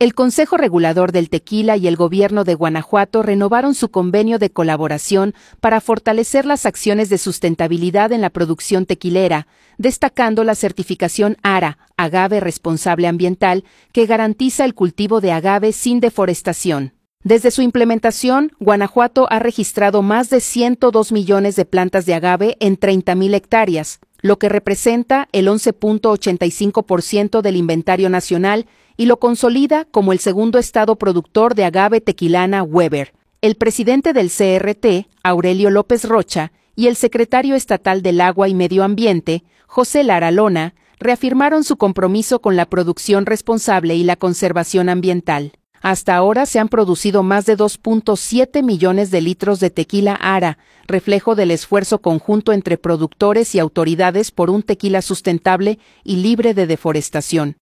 El Consejo Regulador del Tequila y el Gobierno de Guanajuato renovaron su convenio de colaboración para fortalecer las acciones de sustentabilidad en la producción tequilera, destacando la certificación ARA, Agave Responsable Ambiental, que garantiza el cultivo de agave sin deforestación. Desde su implementación, Guanajuato ha registrado más de 102 millones de plantas de agave en 30,000 hectáreas, lo que representa el 11.85% del inventario nacional y lo consolida como el segundo estado productor de agave tequilana Weber. El presidente del CRT, Aurelio López Rocha, y el secretario estatal del Agua y Medio Ambiente, José Lara Lona, reafirmaron su compromiso con la producción responsable y la conservación ambiental. Hasta ahora se han producido más de 2.7 millones de litros de tequila ARA, reflejo del esfuerzo conjunto entre productores y autoridades por un tequila sustentable y libre de deforestación.